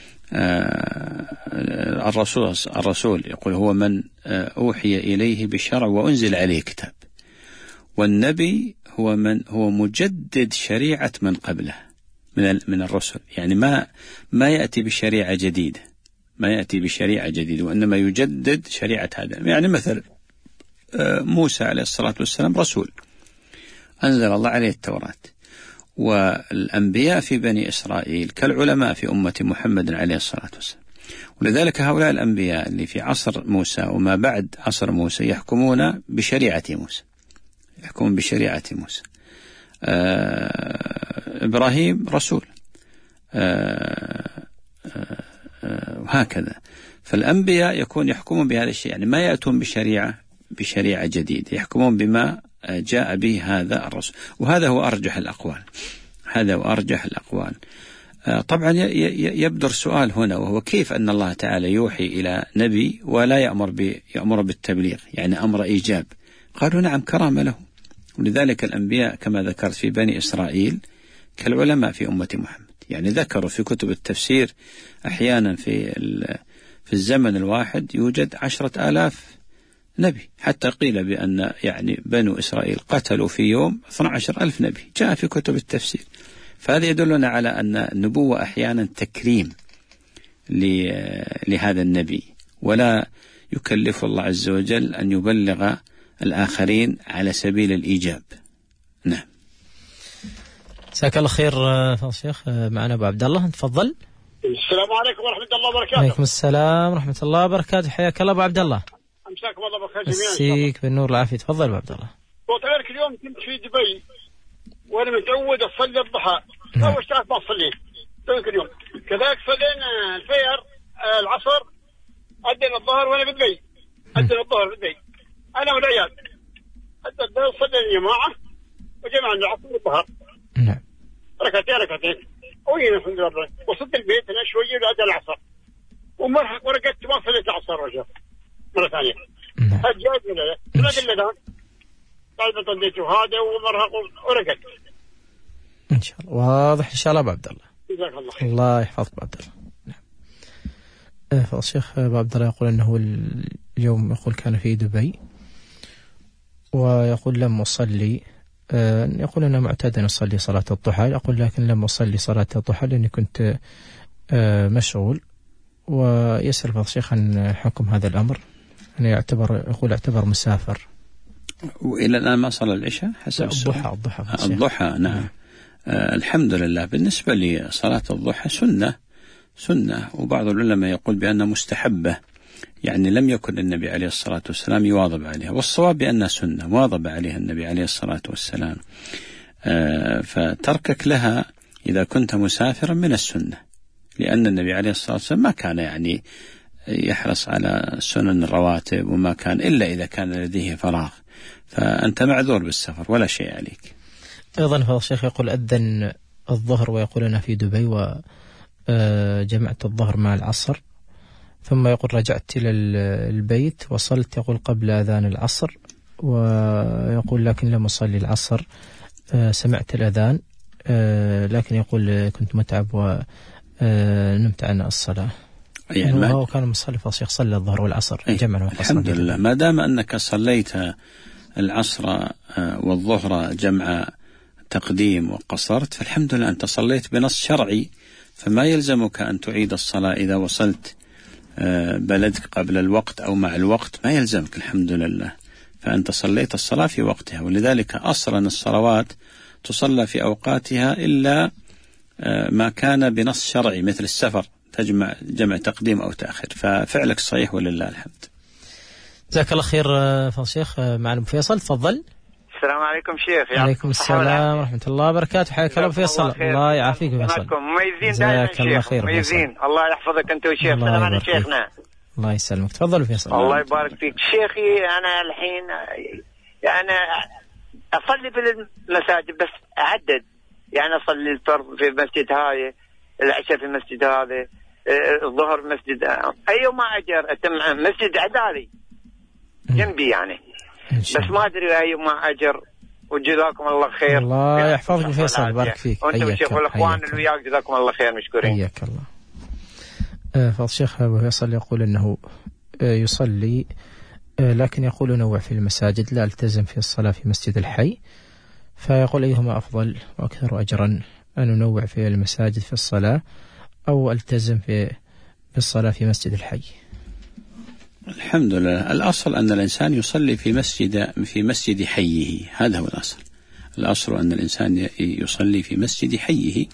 الرسول الرسول يقول هو من أوحي إليه بشرع وأنزل عليه كتاب، والنبي هو من هو مجدد شريعة من قبله من من الرسل، يعني ما ما يأتي بشريعة جديدة، ما يأتي بشريعة جديدة، وإنما يجدد شريعة هذا. يعني مثل موسى عليه الصلاة والسلام رسول أنزل الله عليه التوراة، والأنبياء في بني إسرائيل كالعلماء في أمة محمد عليه الصلاة والسلام. ولذلك هؤلاء الأنبياء اللي في عصر موسى وما بعد عصر موسى يحكمون بشريعة موسى، يحكمون بشريعة موسى. آه إبراهيم رسول، آه آه آه وهكذا. فالأنبياء يكون يحكمون بهذا الشيء، يعني ما يأتون بشريعة بشريعة جديدة، يحكمون بما جاء به هذا الرسول. وهذا هو أرجح الأقوال، هذا هو أرجح الأقوال. طبعا يبدر سؤال هنا، وهو كيف أن الله تعالى يوحي إلى نبي ولا يأمر يأمر بالتبليغ، يعني أمر إيجاب؟ قالوا نعم، كرامة له. ولذلك الأنبياء كما ذكرت في بني إسرائيل كالعلماء في أمة محمد، يعني ذكروا في كتب التفسير أحيانا في في الزمن الواحد يوجد عشرة آلاف نبي، حتى قيل بأن يعني بنو إسرائيل قتلوا في يوم اثني عشر ألف نبي، جاء في كتب التفسير. فهذا يدلنا على أن النبوة أحيانا تكريم لهذا النبي، ولا يكلف الله عز وجل أن يبلغ الآخرين على سبيل الإيجاب. نعم. جزاك الله خير فضل الشيخ. معنا أبو عبد الله، تفضل. السلام عليكم ورحمة الله وبركاته. وعليكم السلام ورحمة الله وبركاته، حياك الله أبو عبد الله. أمساكم الله بخير جميعا. مسيك بالنور والعافية، تفضل أبو عبد الله. وطيرك اليوم كنت في دبي وأنا متعود أصلي الضحى، أول ساعة ما صليت ذاك اليوم. كذلك صلينا الفجر العصر، أدينا الظهر وأنا بدبي، أدينا الظهر بدبي أنا والعيال، أدينا الظهر صلينا الجماعة وجمعنا العصر والظهر. نعم. ركعتين ركعتين وين الحمد لله. وصلت البيت أنا شوية بعد العصر ومرهق ورقدت ما صليت العصر رجع مرة ثانية. هاد جايز ولا لا؟ ما أدري الآن. بعد ما صليت وهذا ومرهق ورقدت. إن شاء الله واضح إن شاء الله أبو عبد الله. جزاك الله خير. الله يحفظك أبو عبد الله. نعم. فالشيخ أبو عبد الله يقول أنه اليوم يقول كان في دبي ويقول لم أصلي، يقول أنا معتاد أن أصلي صلاة الضحى، يقول لكن لم أصلي صلاة الضحى لأني كنت مشغول. ويسأل فضل الشيخ عن حكم هذا الأمر، أنه يعتبر يقول اعتبر مسافر. وإلى الآن ما صلى العشاء حسب الضحى. الضحى الضحى نعم. آه الحمد لله. بالنسبة لصلاة الضحى سنة سنة وبعض العلماء يقول بأنها مستحبة، يعني لم يكن النبي عليه الصلاة والسلام يواظب عليها، والصواب بأنها سنة واظب عليها النبي عليه الصلاة والسلام. آه فتركك لها إذا كنت مسافرا من السنة، لأن النبي عليه الصلاة والسلام ما كان يعني يحرص على سنن الرواتب، وما كان إلا إذا كان لديه فراغ، فأنت معذور بالسفر ولا شيء عليك. أيضا فضل الشيخ يقول أذن الظهر ويقول أنا في دبي وجمعت الظهر مع العصر، ثم يقول رجعت إلى البيت وصلت يقول قبل أذان العصر، ويقول لكن لم أصلي العصر، سمعت الأذان لكن يقول كنت متعب ونمت عن الصلاة. يعني هو كان مصلي فضل الشيخ صلى الظهر والعصر جمعا وقصرا. الحمد لله، ما دام أنك صليت العصر والظهر جمع تقديم وقصرت فالحمد لله أنت صليت بنص شرعي، فما يلزمك أن تعيد الصلاة إذا وصلت بلدك قبل الوقت أو مع الوقت، ما يلزمك الحمد لله، فأنت صليت الصلاة في وقتها. ولذلك أصلا الصلوات تصلى في أوقاتها إلا ما كان بنص شرعي مثل السفر تجمع جمع تقديم أو تأخير، ففعلك صحيح ولله الحمد. جزاك الله خير فضل الشيخ. معنا أبو فيصل، تفضل. السلام عليكم شيخ. وعليكم السلام ورحمة الله وبركاته، حياك الله أبو فيصل. الله يعافيك أبو فيصل. مميزين دائما شيخ، مميزين. الله يحفظك أنت وشيخ. السلام عليكم شيخنا. الله يسلمك، تفضل أبو فيصل. الله يبارك فيك شيخي. أنا الحين يعني أصلي في المساجد بس أعدد، يعني أصلي الفرض في مسجد هاي، العشاء في مسجد هذا، الظهر مسجد، أي ما أجر أتم مسجد عدالي جنبي يعني، بس ما أدري أي ما أجر. وجزاكم الله خير. الله يحفظك فيصل، بارك فيك. وأنت والشيخ والأخوان اللي وياك جزاكم الله خير، مشكورين. حياك الله. فضل الشيخ أبو فيصل يقول أنه يصلي لكن يقول نوع في المساجد، لا التزم في الصلاة في مسجد الحي، فيقول أيهما أفضل وأكثر أجرا، أن ننوع في المساجد في الصلاة أو ألتزم في بالصلاة في مسجد الحي؟ الحمد لله، الأصل أن الإنسان يصلي في مسجد في مسجد حيه، هذا هو الأصل. الأصل أن الإنسان يصلي في مسجد حيه،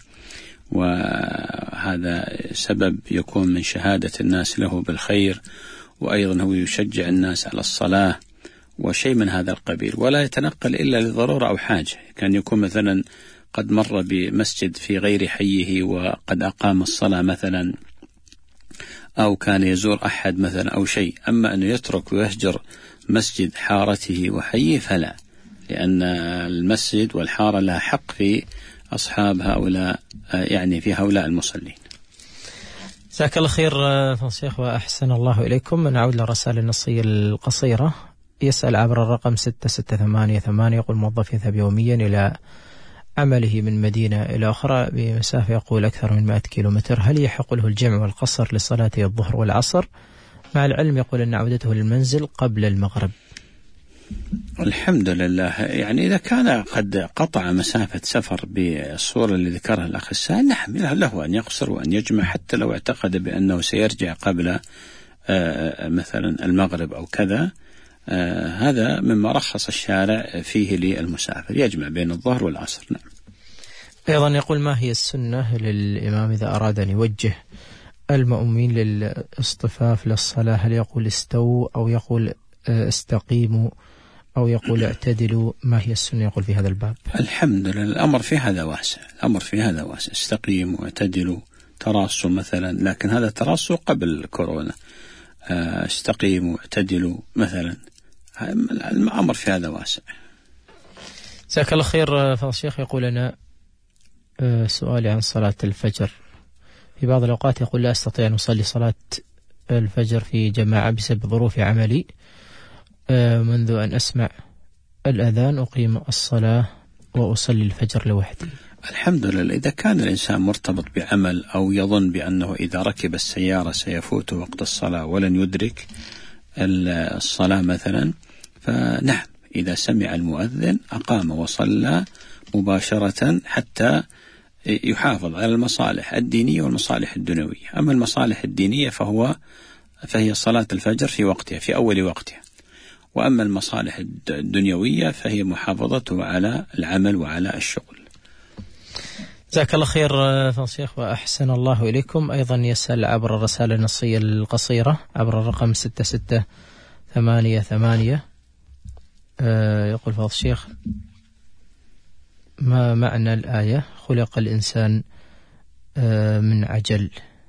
وهذا سبب يكون من شهادة الناس له بالخير، وأيضا هو يشجع الناس على الصلاة وشيء من هذا القبيل، ولا يتنقل إلا لضرورة أو حاجة. كان يكون مثلا قد مر بمسجد في غير حيه وقد أقام الصلاة مثلا، أو كان يزور أحد مثلا أو شيء. أما أنه يترك ويهجر مسجد حارته وحيه فلا، لأن المسجد والحارة لها حق في أصحاب هؤلاء، يعني في هؤلاء المصلين. جزاك الله خير فالشيخ وأحسن الله إليكم. نعود للرسائل النصية القصيرة. يسأل عبر الرقم ستة ستة ثمانية ثمانية، يقول موظف يذهب يوميا إلى عمله من مدينة إلى أخرى بمسافة يقول أكثر من مئة كيلومتر، هل يحق له الجمع والقصر لصلاة الظهر والعصر، مع العلم يقول أن عودته للمنزل قبل المغرب؟ الحمد لله، يعني إذا كان قد قطع مسافة سفر بالصورة اللي ذكرها الأخ السائل، نعم له أن يقصر وأن يجمع، حتى لو اعتقد بأنه سيرجع قبل مثلا المغرب أو كذا. آه هذا مما رخص الشارع فيه للمسافر، يجمع بين الظهر والعصر. نعم. أيضا يقول ما هي السنة للإمام إذا أراد أن يوجه المأمومين للاصطفاف للصلاة؟ هل يقول استووا أو يقول استقيموا أو يقول اعتدلوا؟ ما هي السنة يقول في هذا الباب؟ الحمد لله، الأمر في هذا واسع، الأمر في هذا واسع، استقيموا واعتدلوا، تراصوا مثلا، لكن هذا تراصوا قبل كورونا. استقيموا واعتدلوا مثلا، الأمر في هذا واسع. جزاك الله خير. فالشيخ يقول أنا سؤالي عن صلاة الفجر، في بعض الأوقات يقول لا أستطيع أن أصلي صلاة الفجر في جماعة بسبب ظروف عملي، منذ أن أسمع الأذان أقيم الصلاة وأصلي الفجر لوحدي. الحمد لله، إذا كان الإنسان مرتبط بعمل أو يظن بأنه إذا ركب السيارة سيفوت وقت الصلاة ولن يدرك الصلاة مثلا، فنعم إذا سمع المؤذن أقام وصلى مباشرة حتى يحافظ على المصالح الدينية والمصالح الدنيوية. أما المصالح الدينية فهو فهي صلاة الفجر في وقتها في أول وقتها، وأما المصالح الدنيوية فهي محافظته على العمل وعلى الشغل. جزاك الله خير فالشيخ وأحسن الله إليكم. أيضا يسأل عبر الرسالة النصية القصيرة عبر الرقم ستة ستة ثمانية ثمانية، يقول فضل الشيخ ما معنى الآية خلق الإنسان من عجل؟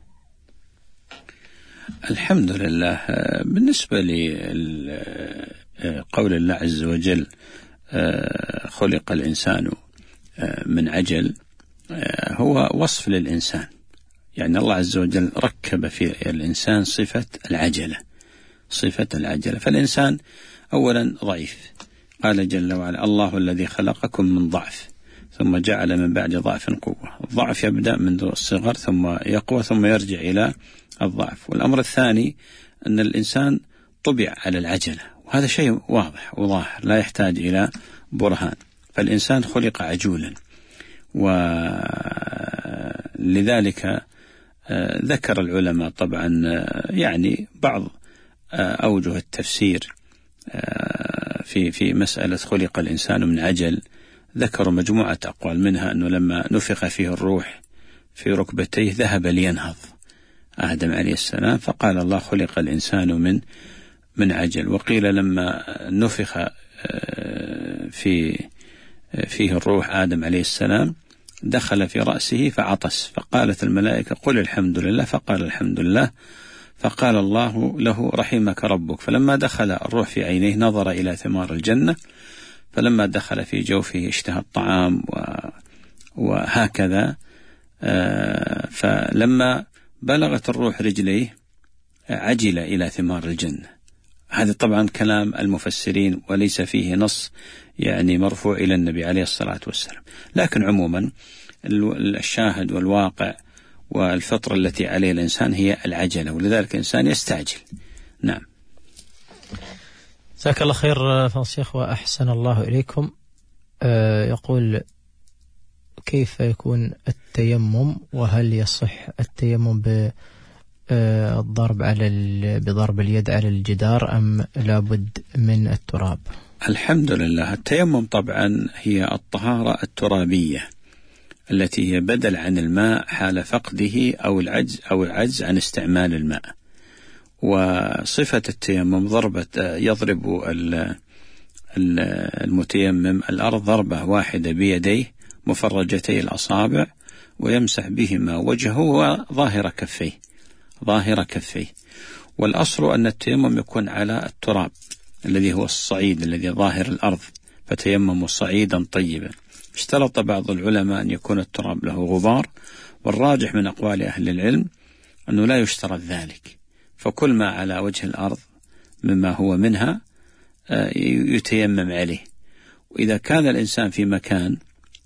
الحمد لله، بالنسبة لقول الله عز وجل خلق الإنسان من عجل، هو وصف للإنسان، يعني الله عز وجل ركب في الإنسان صفة العجلة، صفة العجلة. فالإنسان أولا ضعيف، قال جل وعلا الله الذي خلقكم من ضعف ثم جعل من بعد ضعف قوة. الضعف يبدأ منذ الصغر ثم يقوى ثم يرجع إلى الضعف. والأمر الثاني أن الإنسان طبع على العجلة، وهذا شيء واضح وظاهر لا يحتاج إلى برهان. فالإنسان خلق عجولا، ولذلك ذكر العلماء طبعا يعني بعض أوجه التفسير في في مسألة خلق الإنسان من عجل، ذكروا مجموعة أقوال، منها أنه لما نفخ فيه الروح في ركبتيه ذهب لينهض آدم عليه السلام، فقال الله خلق الإنسان من من عجل. وقيل لما نفخ في فيه الروح آدم عليه السلام دخل في رأسه فعطس، فقالت الملائكة قل الحمد لله، فقال الحمد لله، فقال الله له رحمك ربك. فلما دخل الروح في عينيه نظر إلى ثمار الجنة، فلما دخل في جوفه اشتهى الطعام وهكذا. فلما بلغت الروح رجليه عجل إلى ثمار الجنة. هذا طبعا كلام المفسرين وليس فيه نص يعني مرفوع إلى النبي عليه الصلاة والسلام، لكن عموما الشاهد والواقع والفطرة التي عليه الإنسان هي العجلة، ولذلك الإنسان يستعجل. نعم. جزاك الله خير فالشيخ وأحسن الله إليكم. آه يقول كيف يكون التيمم، وهل يصح التيمم الضرب على بضرب اليد على الجدار أم لابد من التراب؟ الحمد لله. التيمم طبعا هي الطهارة الترابية التي هي بدل عن الماء حال فقده أو العجز أو العجز عن استعمال الماء. وصفة التيمم ضربة يضرب المتيمم الأرض ضربة واحدة بيديه مفرجتي الأصابع ويمسح بهما وجهه وظاهر كفيه ظاهر كفيه. والأصل أن التيمم يكون على التراب الذي هو الصعيد الذي ظاهر الأرض، فتيمموا صعيدا طيبا. اشترط بعض العلماء أن يكون التراب له غبار، والراجح من أقوال أهل العلم أنه لا يشترط ذلك، فكل ما على وجه الأرض مما هو منها يتيمم عليه. وإذا كان الإنسان في مكان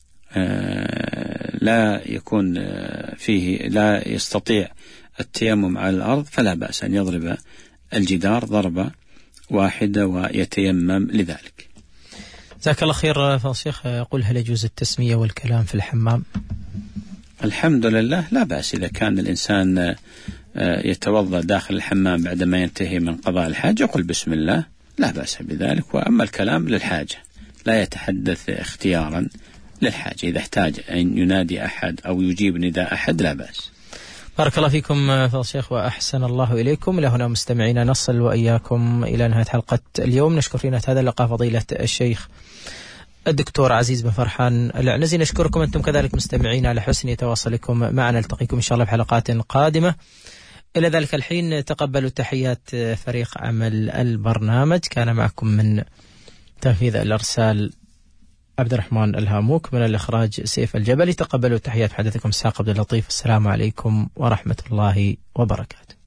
لا يكون فيه لا يستطيع التيمم على الأرض فلا بأس أن يضرب الجدار ضربة واحدة ويتيمم لذلك. جزاك الله خير. فالشيخ يقول: هل يجوز التسمية والكلام في الحمام؟ الحمد لله لا بأس إذا كان الإنسان يتوضأ داخل الحمام بعدما ينتهي من قضاء الحاجة يقول بسم الله، لا بأس بذلك. وأما الكلام للحاجة لا يتحدث اختيارا للحاجة، إذا احتاج أن ينادي أحد أو يجيب نداء أحد لا بأس. بارك الله فيكم فضل الشيخ وأحسن الله إليكم. إلى هنا مستمعينا نصل وإياكم إلى نهاية حلقة اليوم. نشكر في هذا اللقاء فضيلة الشيخ الدكتور عزيز بن فرحان العنزي. نشكركم أنتم كذلك مستمعين على حسن تواصلكم معنا. نلتقيكم إن شاء الله بحلقات قادمة. إلى ذلك الحين تقبلوا تحيات فريق عمل البرنامج. كان معكم من تنفيذ الأرسال عبد الرحمن الهاموك، من الإخراج سيف الجبلي. تقبلوا تحيات حدثكم ساق عبد اللطيف. السلام عليكم ورحمة الله وبركاته.